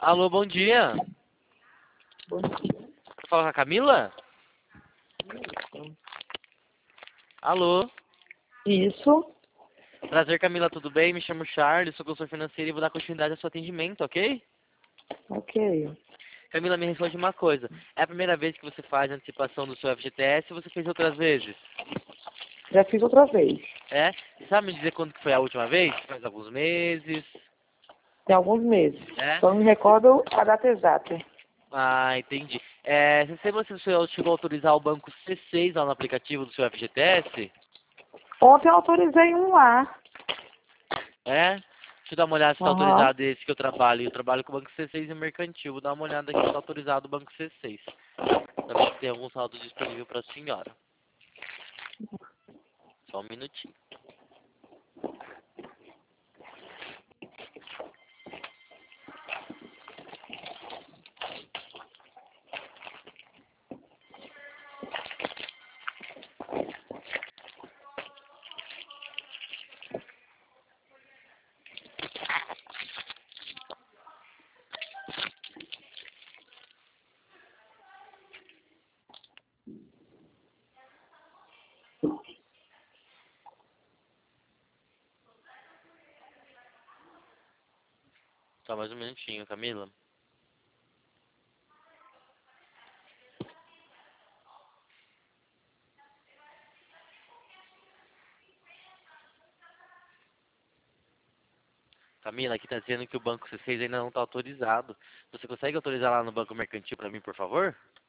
Alô, bom dia. Bom dia. Fala com a Camila? Alô. Isso, Prazer, Camila, tudo bem? Me chamo Charles, sou consultor financeiro e vou dar continuidade ao seu atendimento, ok? ok. Camila, me responde uma coisa. É a primeira vez que você faz a antecipação do seu FGTS ou você fez outras vezes? Já fiz outra vez. É? Você sabe me dizer quando que foi a última vez? Faz alguns meses? Tem alguns meses. É? Só não me recordo a data exata. Ah, entendi. Você sabe se você chegou a autorizar o banco C6 lá no aplicativo do seu FGTS? Ontem eu autorizei um lá. É? Deixa eu dar uma olhada se está Aham. autorizado esse que eu trabalho. Eu trabalho com o Banco C6 e Mercantil. Vou dar uma olhada aqui se está autorizado o Banco C6. Também se tem algum saldo disponível para a senhora. Só um minutinho. Só mais um minutinho, Camila. Camila, aqui está dizendo que o Banco C6 ainda não está autorizado. Você consegue autorizar lá no Banco Mercantil para mim, por favor?